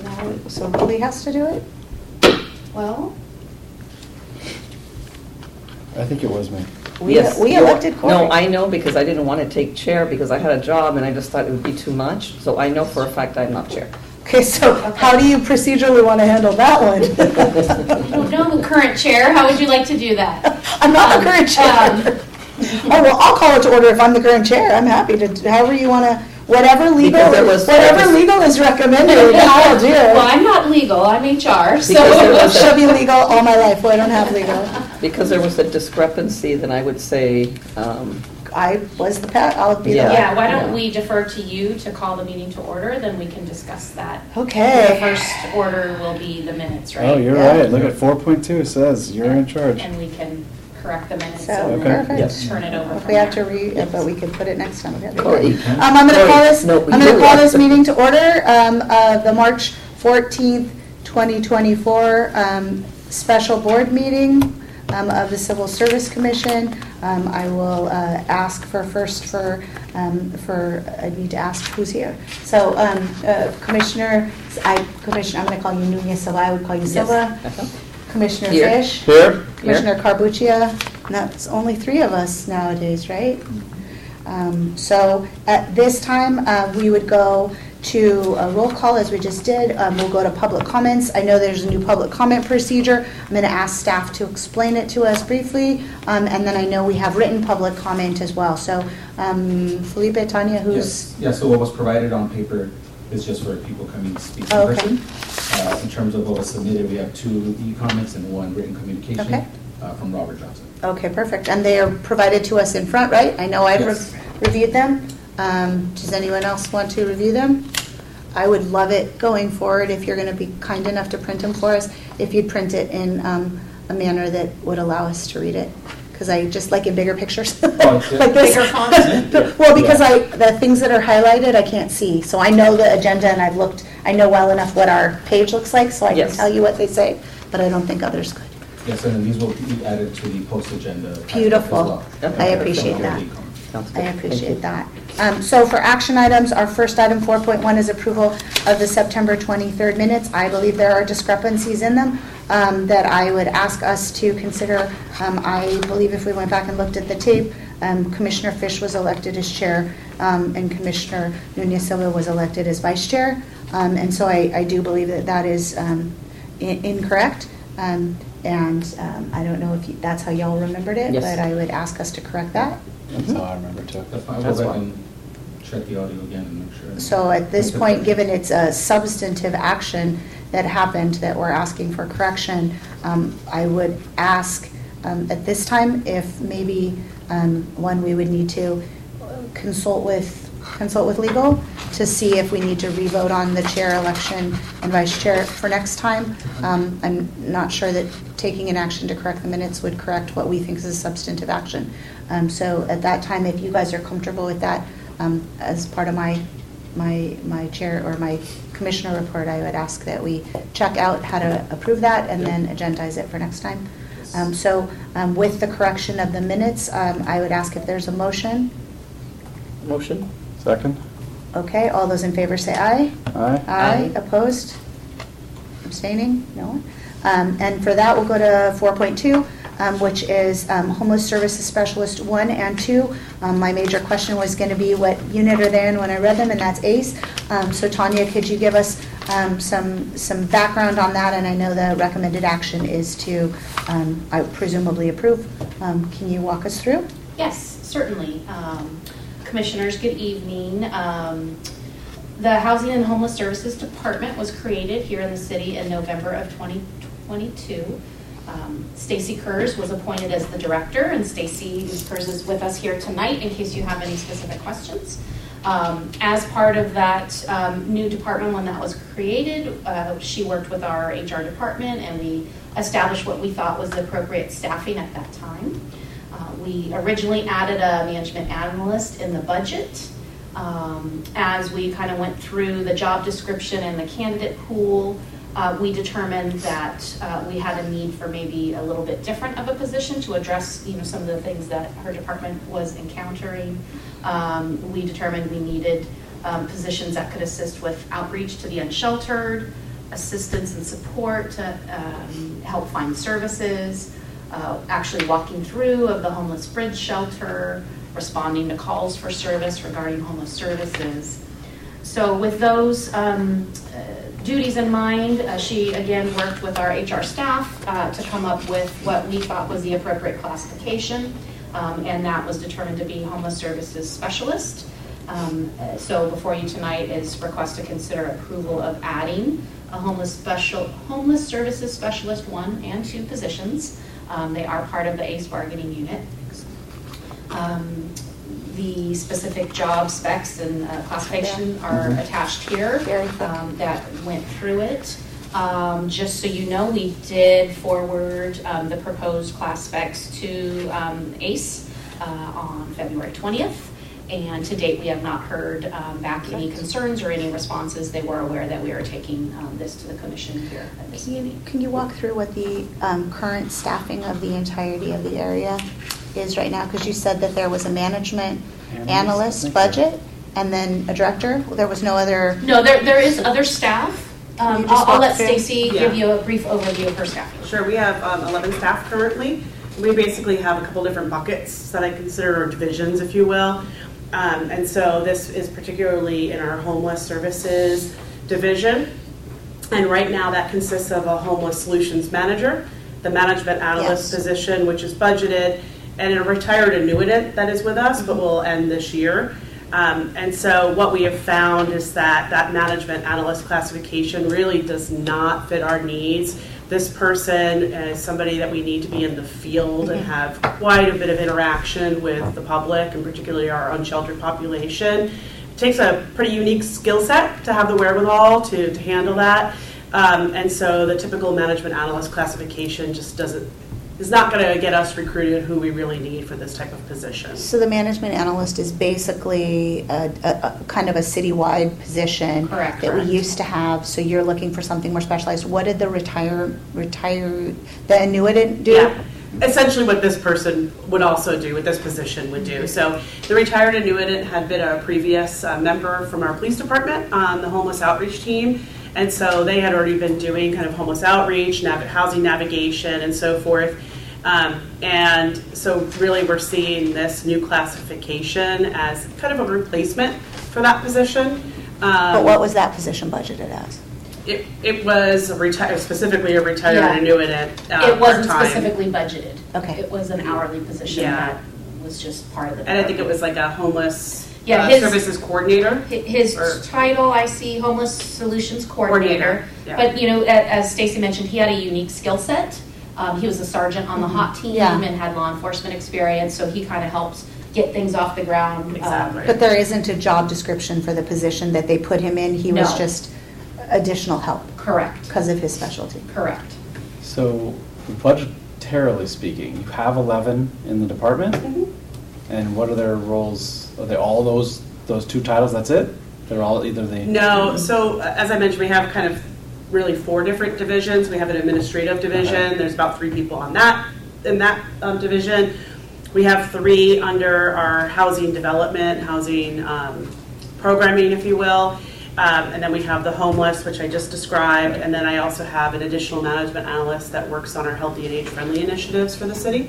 So Willie has to do it? Well, I think it was me. We Yes. elected Corey. No, I know because I didn't want to take chair because I had a job and I just thought it would be too much. So I know for a fact I'm not chair. Okay, so how do you procedurally want to handle that one? I don't know the current chair. How would you like to do that? I'm not the current chair. Oh, well, I'll call it to order if I'm the current chair. I'm happy to, however you want to, whatever legal is recommended, I'll do. Well, I'm not legal. I'm HR. So She'll be legal all my life. Well, I don't have legal. Because there was a discrepancy, then I would say, I was the I'll be the yeah, why Yeah. don't we defer to you to call the meeting to order, then we can discuss that. Okay. The first order will be the minutes, right? Oh, you're Yeah. right. Look at 4.2 says you're in charge. And we can correct the minutes So, and Okay. then perfect. Yes. turn it over If from we have to there. but we can put it next time. Okay. Corey. I'm going to call this. No, I'm going to call this meeting to order. The March 14th, 2024 special board meeting of the Civil Service Commission. I will ask I need to ask who's here. So Commissioner, I'm going to call you Nunez Silva. I would call you Silva. Commissioner Here. Fish. Here? Commissioner Carbuccia. And that's only 3 of us nowadays, right? So at this time, we would go to a roll call as we just did. We'll go to public comments. I know there's a new public comment procedure. I'm going to ask staff to explain it to us briefly. And then I know we have written public comment as well. So Felipe, Tanya, who's... Yes. Yeah, so what was provided on paper is just for people coming to speak in Okay. person. In terms of what was submitted, we have 2 e-comments and 1 written communication Okay. from Robert Johnson. Okay, perfect. And they are provided to us in front, right? I know I've Yes. reviewed them. Does anyone else want to review them? I would love it going forward, if you're going to be kind enough to print them for us, if you'd print it in a manner that would allow us to read it. Because I just like in bigger pictures. Oh, yeah. Like this. Bigger fonts? Well, because the things that are highlighted, I can't see. So I know the agenda and I know well enough what our page looks like, so I can Yes. tell you what they say, but I don't think others could. Yes, and then these will be added to the post agenda. packet Beautiful. as well. Okay. I appreciate that. Sounds I good. appreciate that. So for action items, our first item, 4.1, is approval of the September 23rd minutes. I believe there are discrepancies in them that I would ask us to consider. I believe if we went back and looked at the tape, Commissioner Fish was elected as chair, and Commissioner Nunez Silva was elected as vice chair. And so I do believe that that is incorrect. And I don't know if that's how y'all remembered it, Yes. but I would ask us to correct that. That's how I remember too. That's fine. I'll That's go back fine. and check the audio again and make sure. So at this point, given it's a substantive action that happened that we're asking for correction, I would ask at this time if maybe one, we would need to consult with legal to see if we need to revote on the chair election and vice chair for next time. I'm not sure that taking an action to correct the minutes would correct what we think is a substantive action. So at that time, if you guys are comfortable with that, as part of my chair or my commissioner report, I would ask that we check out how to approve that and then agendize it for next time. So with the correction of the minutes, I would ask if there's a motion. Motion? Second? Okay, all those in favor say aye. Aye. Aye. Opposed? Abstaining? No one? And for that, we'll go to 4.2, which is Homeless Services Specialist 1 and 2. My major question was going to be what unit are they in when I read them, and that's ACE. So Tanya, could you give us some background on that? And I know the recommended action is to I presumably approve. Can you walk us through? Yes, certainly. Commissioners, good evening. The Housing and Homeless Services Department was created here in the city in November of 2022. Stacy Kurz was appointed as the director, and Stacy Kurz is with us here tonight in case you have any specific questions. As part of that new department when that was created, she worked with our HR department, and we established what we thought was the appropriate staffing at that time. We originally added a management analyst in the budget. As we kind of went through the job description and the candidate pool, we determined that we had a need for maybe a little bit different of a position to address, some of the things that her department was encountering. We determined we needed positions that could assist with outreach to the unsheltered, assistance and support to help find services, actually walking through of the homeless bridge shelter, responding to calls for service regarding homeless services. So with those duties in mind, she again worked with our HR staff to come up with what we thought was the appropriate classification, and that was determined to be homeless services specialist. So before you tonight is request to consider approval of adding a homeless services specialist 1 and 2 positions. They are part of the ACE bargaining unit. The specific job specs and classification are attached here. Very good. That went through it. Just so you know, we did forward the proposed class specs to ACE on February 20th. And to date, we have not heard back any concerns or any responses. They were aware that we are taking this to the commission here at this meeting. Can you walk through what the current staffing of the entirety of the area is right now? Because you said that there was a management analyst budget and then a director. There was no other. No, there is other staff. Can you just I'll walk let through? Stacy give you a brief overview of her staffing. Sure, we have 11 staff currently. We basically have a couple different buckets that I consider, or divisions, if you will. And so this is particularly in our homeless services division. And right now that consists of a homeless solutions manager, the management analyst position, which is budgeted, and a retired annuitant that is with us, but will end this year. And so what we have found is that that management analyst classification really does not fit our needs. This person is somebody that we need to be in the field and have quite a bit of interaction with the public, and particularly our unsheltered population. It takes a pretty unique skill set to have the wherewithal to handle that. And so the typical management analyst classification just is not going to get us recruited who we really need for this type of position. So the management analyst is basically a kind of a citywide position. Correct. That we used to have. So you're looking for something more specialized. What did the the annuitant do? Yeah. Essentially what this person would also do, what this position would do. So the retired annuitant had been a previous member from our police department on the homeless outreach team. And so they had already been doing kind of homeless outreach, housing navigation, and so forth. And so really we're seeing this new classification as kind of a replacement for that position. But what was that position budgeted as? It was specifically a retired annuitant. It wasn't part-time. specifically budgeted. Okay. It was an hourly position that was just part of the. And I think it was like a homeless his services coordinator. His title, I see, homeless solutions coordinator. Yeah. But as Stacy mentioned, he had a unique skill set. He was a sergeant on the HOT team and had law enforcement experience, so he kind of helps get things off the ground. Exactly. But there isn't a job description for the position that they put him in. He was just additional help. Correct. Because of his specialty. Correct. So, budgetarily speaking, you have 11 in the department, and what are their roles? Are they all those 2 titles? That's it? They're all either the. No. So as I mentioned, we have kind of really 4 different divisions. We have an administrative division. There's about 3 people on that division. We have 3 under our housing development, housing programming, if you will. And then we have the homeless, which I just described. And then I also have an additional management analyst that works on our healthy and age-friendly initiatives for the city.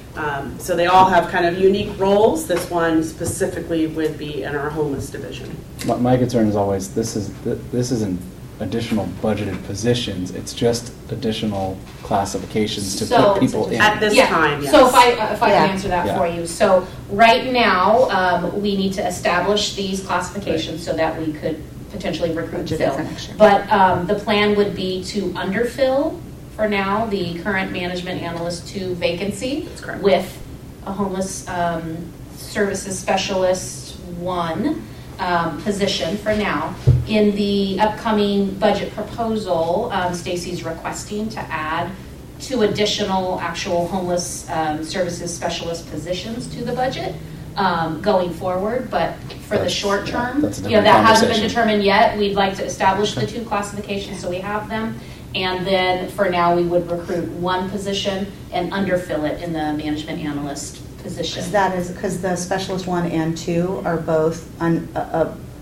So they all have kind of unique roles. This one specifically would be in our homeless division. My concern is always this isn't additional budgeted positions. It's just additional classifications to put people in. At this time, yes. So if I can answer that for you. So right now, we need to establish these classifications so that we could potentially recruit Budget fill. for next year. But the plan would be to underfill for now the current management analyst 2 vacancy. That's correct. With a homeless services specialist 1 position for now. In the upcoming budget proposal, Stacy's requesting to add 2 additional actual homeless services specialist positions to the budget going forward. But for the short term, that's a different that hasn't been conversation. determined yet. We'd like to establish the 2 classifications so we have them. And then for now, we would recruit 1 position and underfill it in the management analyst position. Because the specialist 1 and 2 are both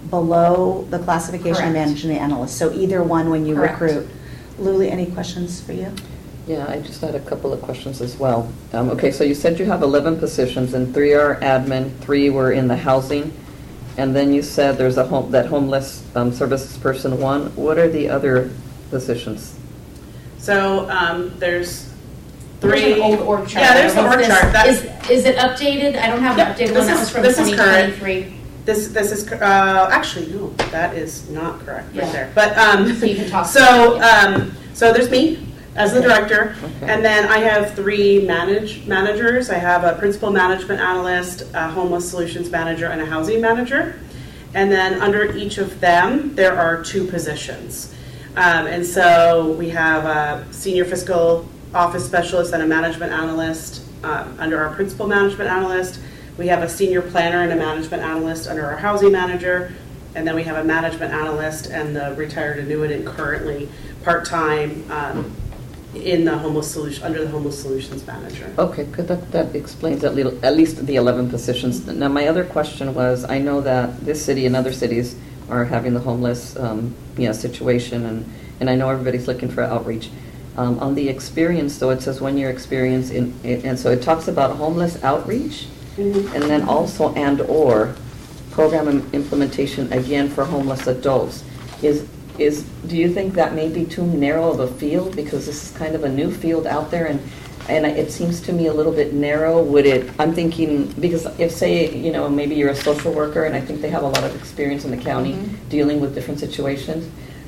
below the classification Correct. management analyst. So either one when you Correct. recruit. Luli, any questions for you? Yeah, I just had a couple of questions as well. Okay, so you said you have 11 positions, and 3 are admin, 3 were in the housing, and then you said there's a homeless services person 1. What are the other positions? So there's There's 3. an old org chart. Yeah, there's the org Is chart. this- Is it updated? I don't have an Yep, updated this one. That is- was from this is current. 2023. This is actually no, that is not correct right Yeah. there. But So you can talk. so there's me as the director, Okay. and then I have 3 managers. I have a principal management analyst, a homeless solutions manager, and a housing manager. And then under each of them, there are 2 positions. And so we have a senior fiscal office specialist and a management analyst under our principal management analyst. We have a senior planner and a management analyst under our housing manager. And then we have a management analyst and the retired annuitant currently part-time in the homeless solution, under the homeless solutions manager. Okay, good. That explains at least the 11 positions. Now, my other question was, I know that this city and other cities are having the homeless situation, and I know everybody's looking for outreach. On the experience, though, it says 1-year experience, and so it talks about homeless outreach, and then also and/or program implementation, again, for homeless adults. Do you think that may be too narrow of a field, because this is kind of a new field out there, and it seems to me a little bit narrow? I'm thinking, because if, say, maybe you're a social worker, and I think they have a lot of experience in the county dealing with different situations,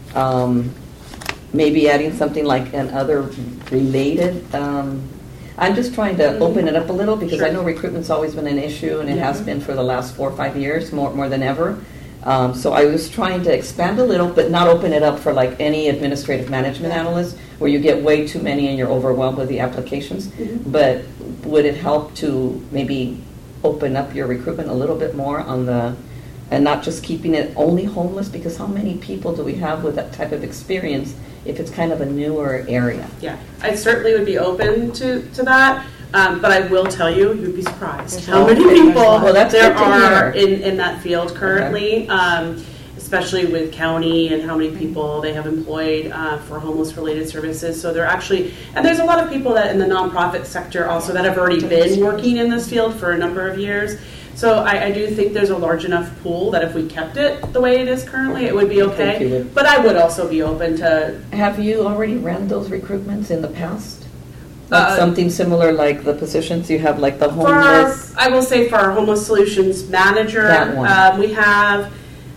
maybe adding something like an other related, I'm just trying to open it up a little, because I know recruitment's always been an issue, and it has been for the last 4 or 5 years, more than ever. So I was trying to expand a little, but not open it up for like any administrative management analyst, where you get way too many and you're overwhelmed with the applications. But would it help to maybe open up your recruitment a little bit more and not just keeping it only homeless? Because how many people do we have with that type of experience if it's kind of a newer area? Yeah, I certainly would be open to that. But I will tell you, you'd be surprised how many people there are in that field currently, especially with county and how many people they have employed for homeless-related services. So they're actually, and there's a lot of people that in the nonprofit sector also that have already been working in this field for a number of years. So I do think there's a large enough pool that if we kept it the way it is currently, it would be okay. But I would also be open to... Have you already ran those recruitments in the past? Like something similar, like the positions you have, like the homeless? I will say for our homeless solutions manager, we have,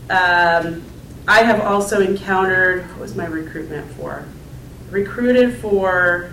I have also encountered, what was my recruitment for? Recruited for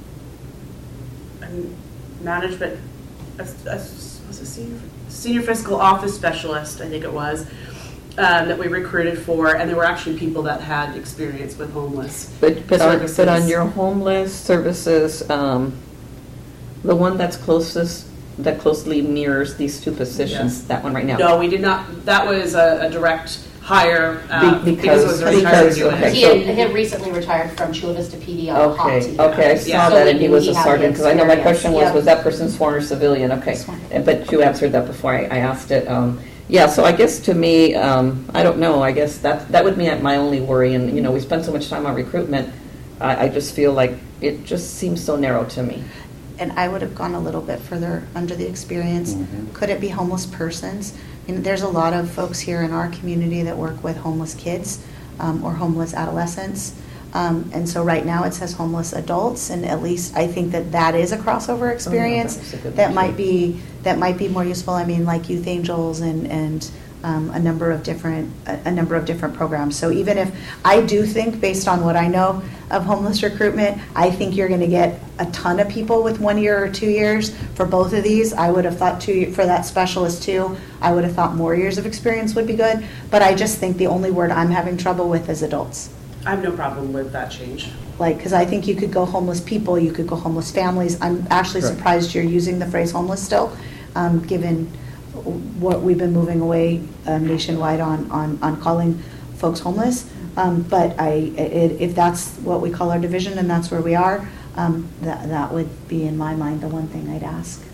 management, was a senior fiscal office specialist, I think it was, that we recruited for, and there were actually people that had experience with homeless services. But on your homeless services, the one that closely mirrors these 2 positions, that one right now? No, we did not. That was a direct hire because it was a retired okay. He had recently retired from Chula Vista PD on Hot. Okay, I saw that, and he was a sergeant, because I know my question was that person sworn or civilian? Okay, but you answered that before I asked it. Yeah, so I guess to me, I don't know, I guess that would be my only worry, and we spend so much time on recruitment, I just feel like it just seems so narrow to me. And I would have gone a little bit further under the experience. Could it be homeless persons? There's a lot of folks here in our community that work with homeless kids or homeless adolescents. And so right now it says homeless adults, and at least I think that is a crossover experience that might be more useful. I mean, like Youth Angels and a number of different programs. So even if I do think, based on what I know of homeless recruitment, I think you're going to get a ton of people with 1 year or 2 years for both of these. I would have thought for that specialist too. I would have thought more years of experience would be good. But I just think the only word I'm having trouble with is adults. I have no problem with that change. Because I think you could go homeless people, you could go homeless families. I'm actually surprised you're using the phrase homeless still, given what we've been moving away nationwide on calling folks homeless. But if that's what we call our division and that's where we are, that would be in my mind the one thing I'd ask.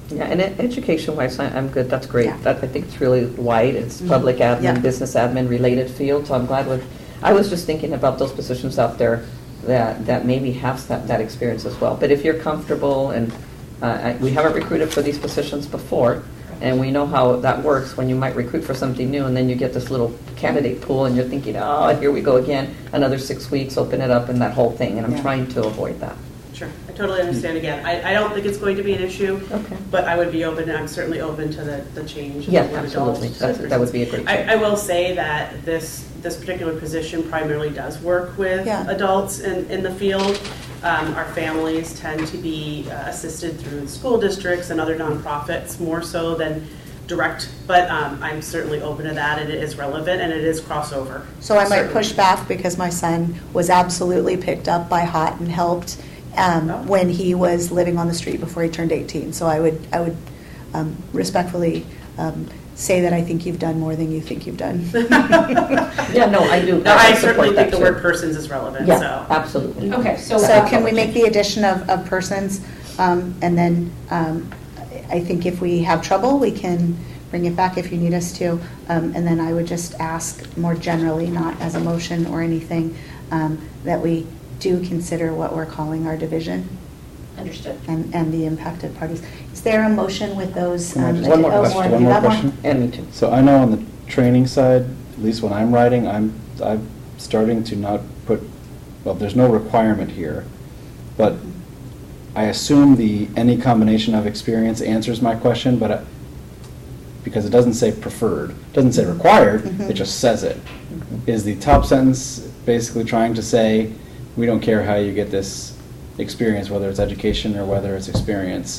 Yeah, and education-wise, I'm good, that's great. Yeah. That, I think it's really wide, it's Mhm. public admin, Yeah. business admin related field, so I'm glad with, I was just thinking about those positions out there that maybe have that experience as well. But if you're comfortable, and we haven't recruited for these positions before, and we know how that works when you might recruit for something new, and then you get this little candidate pool, and you're thinking, oh, here we go again, another 6 weeks, open it up, and that whole thing, and I'm Yeah. trying to avoid that. Sure, I totally understand again. I don't think it's going to be an issue, Okay. but I would be open, I'm certainly open to the change. Yeah, with absolutely. adults. That would be a great change. I will say that this particular position primarily does work with Yeah. adults in the field. Our families tend to be assisted through school districts and other nonprofits more so than direct, but I'm certainly open to that, and it is relevant, and it is crossover. So I might Certainly. push back because my son was absolutely picked up by HOT and helped when he was living on the street before he turned 18. So I would respectfully say that I think you've done more than you think you've done. Yeah, no, I do. No, I certainly support think that the too. word persons is relevant, Yeah, so. absolutely. Okay, so. So can we make the addition of persons? And then I think if we have trouble, we can bring it back if you need us to. And then I would just ask more generally, not as a motion or anything, that we do consider what we're calling our division Understood. and the impacted parties. Is there a motion with those? Can I just- One more oh, question, Warren, one you more got one? question? And me too. So I know on the training side, at least when I'm writing, I'm starting to not put, well, there's no requirement here, but I assume any combination of experience answers my question, but because it doesn't say preferred, it doesn't say required, Mhm. it just says it. Is the top sentence basically trying to say, we don't care how you get this experience, whether it's education or whether it's experience?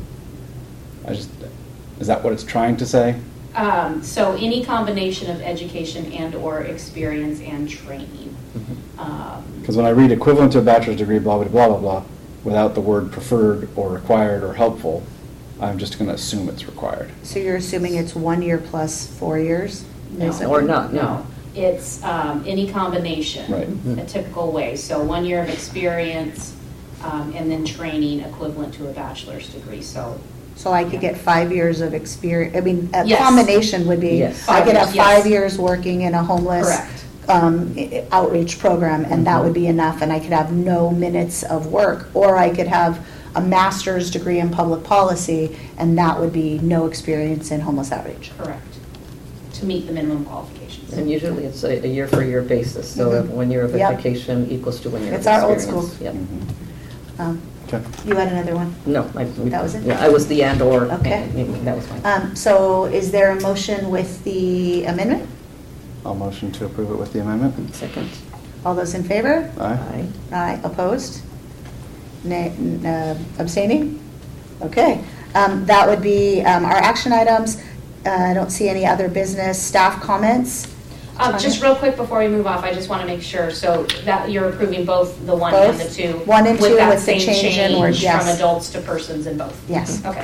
Is that what it's trying to say? So any combination of education and/or experience and training. Because when I read equivalent to a bachelor's degree, blah, blah, blah, blah, blah, without the word preferred or required or helpful, I'm just going to assume it's required. So you're assuming it's 1 year plus 4 years? No. Is it? Or not, no. It's any combination. Right. A typical way. So 1 year of experience and then training equivalent to a bachelor's degree. So So I could get 5 years of experience, I mean, a Yes. combination would be, Yes. I could have 5 years, 5 yes. years working in a homeless Correct. outreach program, and that would be enough, and I could have no minutes of work. Or I could have a master's degree in public policy, and that would be no experience in homeless outreach. correct. To meet the minimum qualifications. And usually it's a year-for-year basis, so Mhm. if 1 year of Yep. education equals to 1 year of It's our old experience. school. Yep. Mhm. Um, Okay. You had another one? No, That was it? Yeah, I was the and/or. Okay. That was fine. So is there a motion with the amendment? I'll motion to approve it with the amendment. Second. All those in favor? Aye. Aye. Aye. Opposed? Nay, abstaining? Okay. That would be our action items. I don't see any other business. Staff comments? Just real quick before we move off, I just want to make sure, so that you're approving both the 1 and the Both? 2? 1 and 2 that with the same change in word, change yes. from adults to persons in both? Yes. Okay.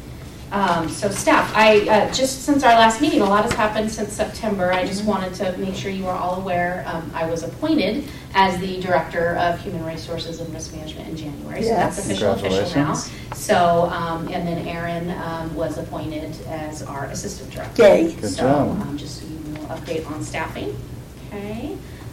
So staff, just since our last meeting, a lot has happened since September. I just wanted to make sure you are all aware. I was appointed as the Director of Human Resources and Risk Management in January. So that's Yes. official now. Congratulations. So, and then Erin was appointed as our Assistant Director. Yay. Good So, job. just so you know, update on staffing. Okay.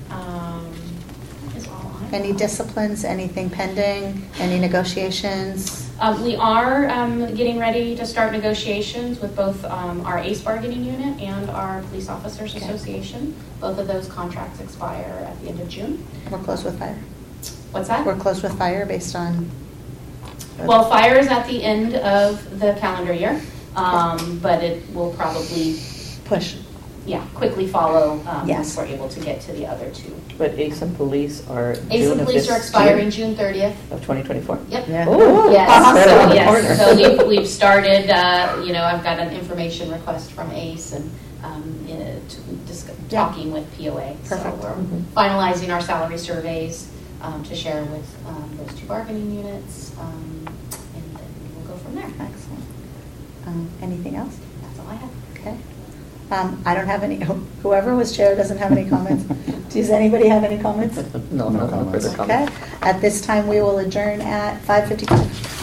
That is all I have. Any disciplines, anything pending, any negotiations? We are getting ready to start negotiations with both our ACE bargaining unit and our Police Officers Okay. Association. Both of those contracts expire at the end of June. We're close with fire. What's that? We're close with fire based on. Well, fire is at the end of the calendar year, but it will probably, Push. quickly follow Yes. once we're able to get to the other two. But ACE and police are ACE June and of police this are expiring year June 30th. of 2024. Yep. Yeah. Ooh, Yes, right around so the yes, corner. so we've started, I've got an information request from ACE and Yeah. talking with POA. Perfect. So we're Mhm. finalizing our salary surveys to share with those two bargaining units, and then we'll go from there. Excellent. Anything else? That's all I have. Okay. I don't have any, whoever was chair doesn't have any comments. Does anybody have any comments? No, No no comments. further comments. Okay. At this time, we will adjourn at 5:55.